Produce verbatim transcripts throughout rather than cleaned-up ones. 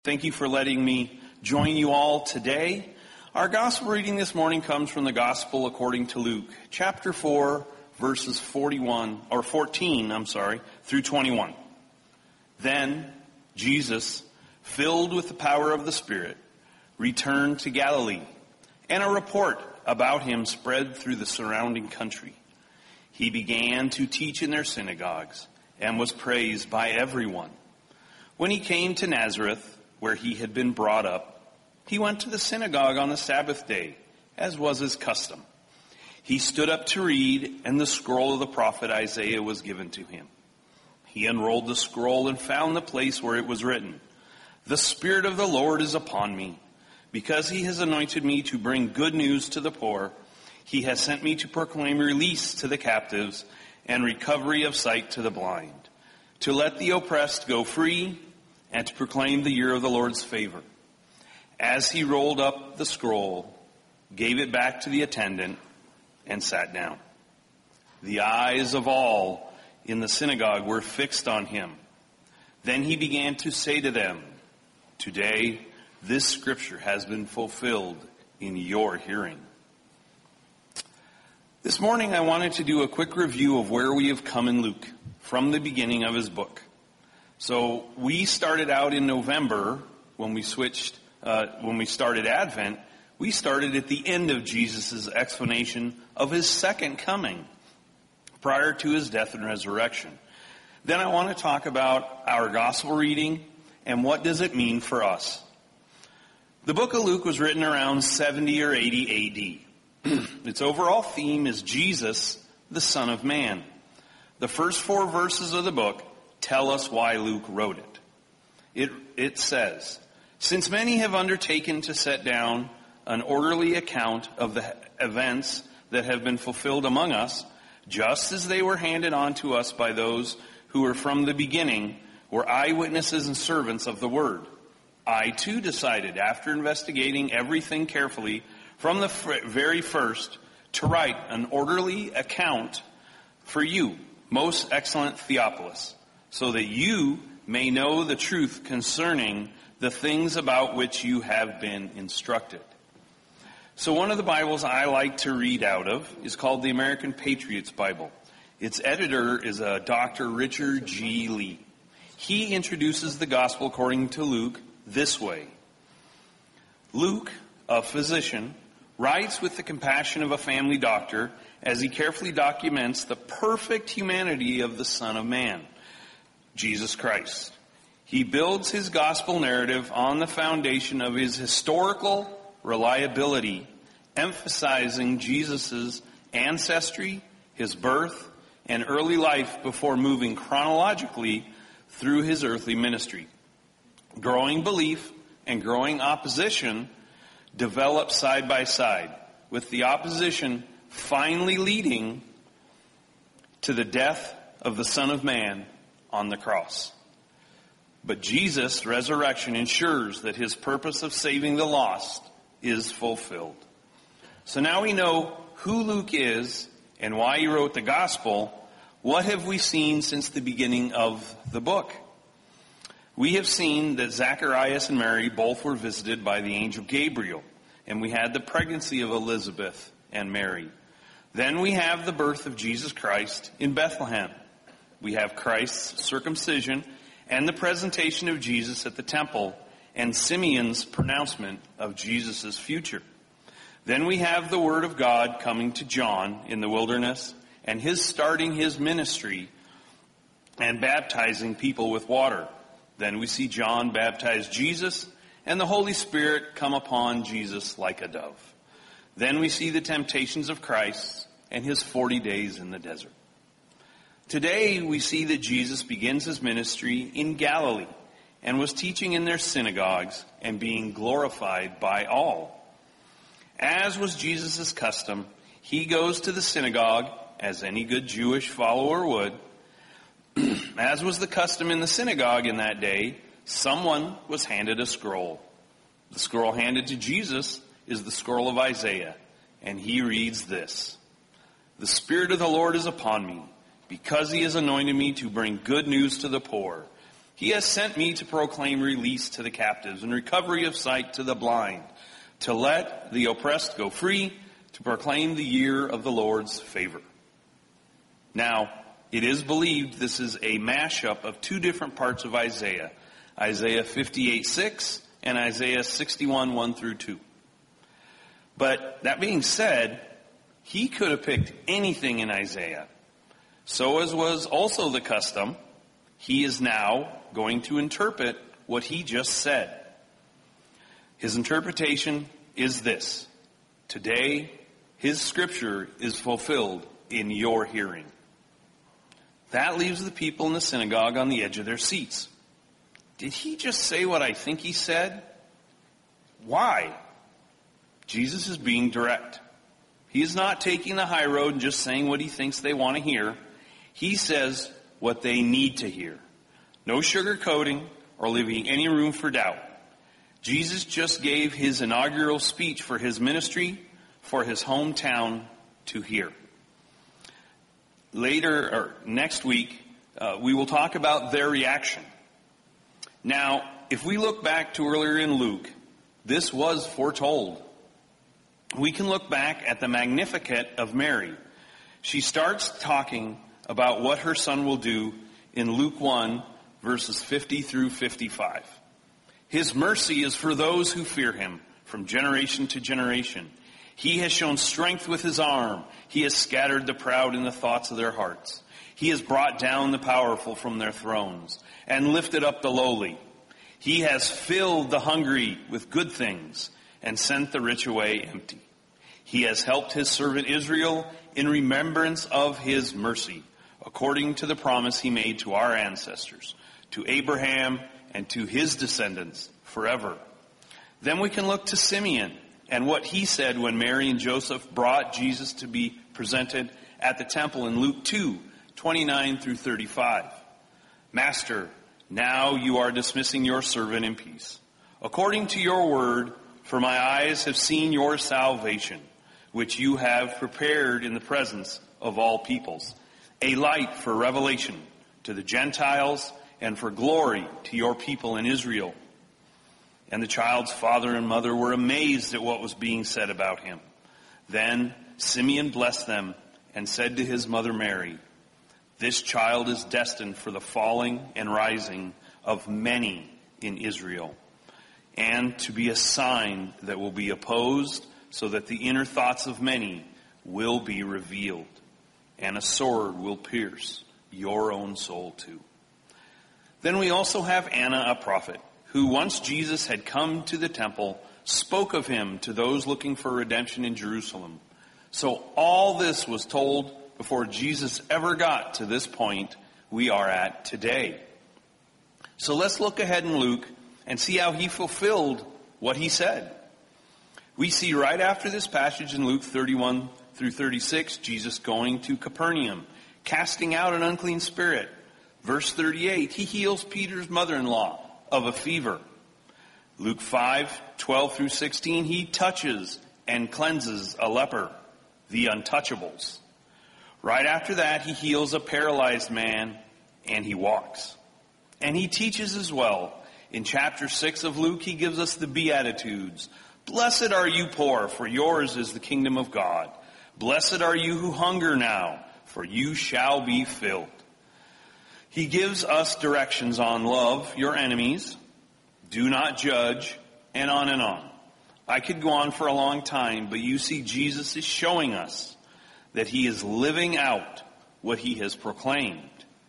Thank you for letting me join you all today. Our gospel reading this morning comes from the Gospel according to Luke, chapter four, verses forty-one or fourteen, I'm sorry, through twenty-one. Then Jesus, filled with the power of the Spirit, returned to Galilee, and a report about him spread through the surrounding country. He began to teach in their synagogues and was praised by everyone. When he came to Nazareth, where he had been brought up, he went to the synagogue on the Sabbath day, as was his custom. He stood up to read, and the scroll of the prophet Isaiah was given to him. He unrolled the scroll and found the place where it was written, "The Spirit of the Lord is upon me, because he has anointed me to bring good news to the poor. He has sent me to proclaim release to the captives and recovery of sight to the blind, to let the oppressed go free, and to proclaim the year of the Lord's favor." As he rolled up the scroll, gave it back to the attendant, and sat down. The eyes of all in the synagogue were fixed on him. Then he began to say to them, "Today this scripture has been fulfilled in your hearing." This morning I wanted to do a quick review of where we have come in Luke from the beginning of his book. So we started out in November when we switched, uh, when we started Advent. We started at the end of Jesus' explanation of his second coming prior to his death and resurrection. Then I want to talk about our gospel reading and what does it mean for us. The book of Luke was written around seventy or eighty A D. Its overall theme is Jesus, the Son of Man. The first four verses of the book tell us why Luke wrote it. It, it says, "Since many have undertaken to set down an orderly account of the events that have been fulfilled among us, just as they were handed on to us by those who were from the beginning, were eyewitnesses and servants of the word. I too decided, after investigating everything carefully from the f- very first, to write an orderly account for you, most excellent Theophilus, so that you may know the truth concerning the things about which you have been instructed." So one of the Bibles I like to read out of is called the American Patriots Bible. Its editor is a Doctor Richard G. Lee. He introduces the gospel according to Luke this way. Luke, a physician, writes with the compassion of a family doctor as he carefully documents the perfect humanity of the Son of Man, Jesus Christ. He builds his gospel narrative on the foundation of his historical reliability, emphasizing Jesus' ancestry, his birth, and early life before moving chronologically through his earthly ministry. Growing belief and growing opposition develop side by side, with the opposition finally leading to the death of the Son of Man on the cross. But Jesus' resurrection ensures that his purpose of saving the lost is fulfilled. So now we know who Luke is and why he wrote the gospel. What have we seen since the beginning of the book? We have seen that Zacharias and Mary both were visited by the angel Gabriel, and we had the pregnancy of Elizabeth and Mary. Then we have the birth of Jesus Christ in Bethlehem. We have Christ's circumcision and the presentation of Jesus at the temple and Simeon's pronouncement of Jesus' future. Then we have the word of God coming to John in the wilderness and his starting his ministry and baptizing people with water. Then we see John baptize Jesus and the Holy Spirit come upon Jesus like a dove. Then we see the temptations of Christ and his forty days in the desert. Today we see that Jesus begins his ministry in Galilee and was teaching in their synagogues and being glorified by all. As was Jesus' custom, he goes to the synagogue, as any good Jewish follower would. As was the custom in the synagogue in that day, someone was handed a scroll. The scroll handed to Jesus is the scroll of Isaiah, and he reads this: "The Spirit of the Lord is upon me, because he has anointed me to bring good news to the poor. He has sent me to proclaim release to the captives and recovery of sight to the blind, to let the oppressed go free, to proclaim the year of the Lord's favor. Now, it is believed this is a mashup of two different parts of Isaiah, Isaiah fifty-eight six and Isaiah sixty-one one through two. But that being said, he could have picked anything in Isaiah. So as was also the custom, he is now going to interpret what he just said. His interpretation is this: today, his scripture is fulfilled in your hearing. That leaves the people in the synagogue on the edge of their seats. Did he just say what I think he said? Why? Jesus is being direct. He is not taking the high road and just saying what he thinks they want to hear. He says what they need to hear. No sugarcoating or leaving any room for doubt. Jesus just gave his inaugural speech for his ministry for his hometown to hear. Later, or next week, uh, we will talk about their reaction. Now, if we look back to earlier in Luke, this was foretold. We can look back at the Magnificat of Mary. She starts talking about what her son will do in Luke one, verses fifty through fifty-five. His mercy is for those who fear him from generation to generation. He has shown strength with his arm. He has scattered the proud in the thoughts of their hearts. He has brought down the powerful from their thrones and lifted up the lowly. He has filled the hungry with good things and sent the rich away empty. He has helped his servant Israel in remembrance of his mercy, according to the promise he made to our ancestors, to Abraham and to his descendants forever. Then we can look to Simeon and what he said when Mary and Joseph brought Jesus to be presented at the temple in Luke two, twenty-nine through thirty-five. Master, now you are dismissing your servant in peace. According to your word, for my eyes have seen your salvation, which you have prepared in the presence of all peoples, a light for revelation to the Gentiles and for glory to your people in Israel. And the child's father and mother were amazed at what was being said about him. Then Simeon blessed them and said to his mother Mary, this child is destined for the falling and rising of many in Israel, and to be a sign that will be opposed, so that the inner thoughts of many will be revealed, and a sword will pierce your own soul too. Then we also have Anna, a prophet, who once Jesus had come to the temple, spoke of him to those looking for redemption in Jerusalem. So all this was told before Jesus ever got to this point we are at today. So let's look ahead in Luke and see how he fulfilled what he said. We see right after this passage in Luke thirty-one through thirty-six, Jesus going to Capernaum, casting out an unclean spirit. Verse thirty-eight, he heals Peter's mother-in-law of a fever. Luke five, twelve through sixteen, he touches and cleanses a leper, the untouchables. Right after that, he heals a paralyzed man and he walks. And he teaches as well. In chapter six of Luke, he gives us the Beatitudes. Blessed are you poor, for yours is the kingdom of God. Blessed are you who hunger now, for you shall be filled. He gives us directions on love your enemies, do not judge, and on and on. I could go on for a long time, but you see Jesus is showing us that he is living out what he has proclaimed.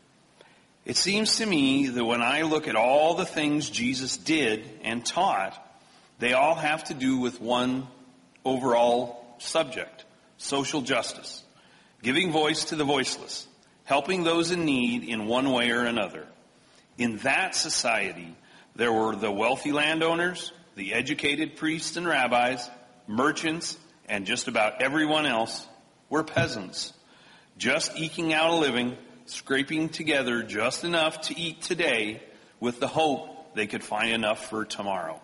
It seems to me that when I look at all the things Jesus did and taught, they all have to do with one overall subject: social justice, giving voice to the voiceless, helping those in need in one way or another. In that society, there were the wealthy landowners, the educated priests and rabbis, merchants, and just about everyone else were peasants, just eking out a living, scraping together just enough to eat today with the hope they could find enough for tomorrow.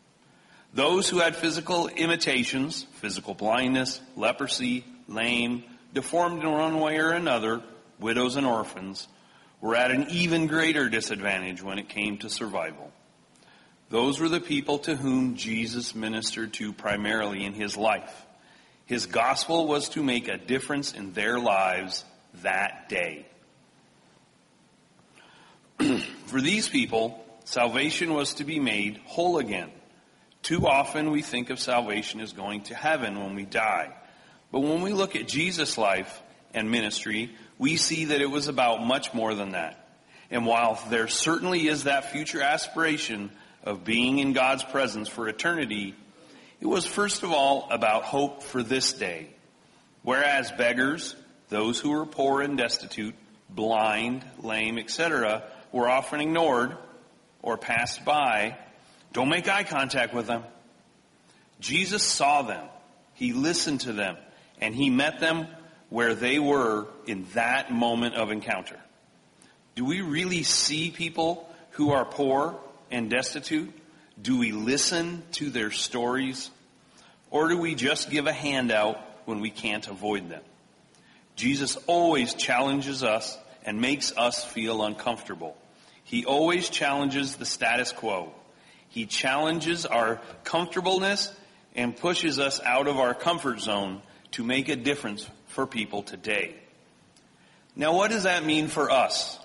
Those who had physical imitations, physical blindness, leprosy, lame, deformed in one way or another, widows and orphans, were at an even greater disadvantage when it came to survival. Those were the people to whom Jesus ministered to primarily in his life. His gospel was to make a difference in their lives that day. For these people, salvation was to be made whole again. Too often we think of salvation as going to heaven when we die. But when we look at Jesus' life and ministry, we see that it was about much more than that. And while there certainly is that future aspiration of being in God's presence for eternity, it was first of all about hope for this day. Whereas beggars, those who were poor and destitute, blind, lame, et cetera, were often ignored or passed by, don't make eye contact with them. Jesus saw them, he listened to them, and he met them where they were in that moment of encounter. Do we really see people who are poor and destitute? Do we listen to their stories? Or do we just give a handout when we can't avoid them? Jesus always challenges us and makes us feel uncomfortable. He always challenges the status quo. He challenges our comfortableness and pushes us out of our comfort zone to make a difference for people today. Now, what does that mean for us?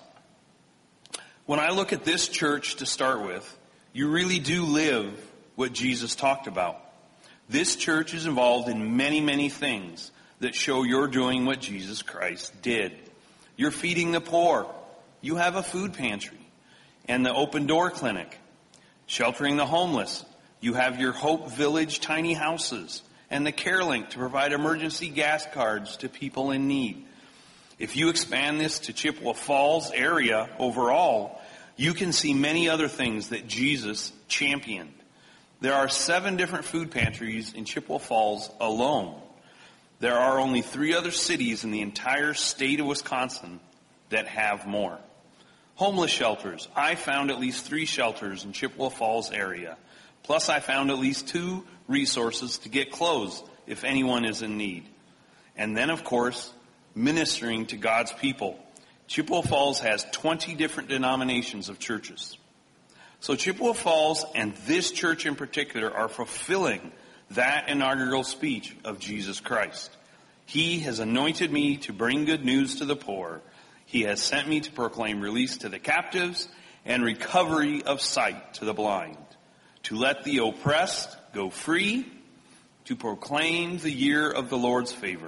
When I look at this church to start with, you really do live what Jesus talked about. This church is involved in many, many things that show you're doing what Jesus Christ did. You're feeding the poor. You have a food pantry and the open door clinic. Sheltering the homeless. You have your Hope Village tiny houses and the CareLink to provide emergency gas cards to people in need. If you expand this to Chippewa Falls area overall, you can see many other things that Jesus championed. There are seven different food pantries in Chippewa Falls alone. There are only three other cities in the entire state of Wisconsin that have more. Homeless shelters. I found at least three shelters in Chippewa Falls area. Plus I found at least two resources to get clothes if anyone is in need. And then, of course, ministering to God's people. Chippewa Falls has twenty different denominations of churches. So Chippewa Falls and this church in particular are fulfilling that inaugural speech of Jesus Christ. He has anointed me to bring good news to the poor. He has sent me to proclaim release to the captives and recovery of sight to the blind, to let the oppressed go free, to proclaim the year of the Lord's favor.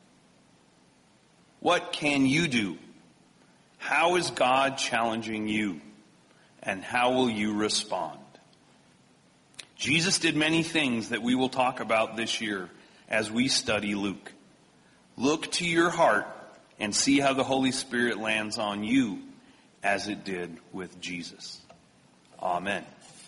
What can you do? How is God challenging you? And how will you respond? Jesus did many things that we will talk about this year as we study Luke. Look to your heart and see how the Holy Spirit lands on you as it did with Jesus. Amen.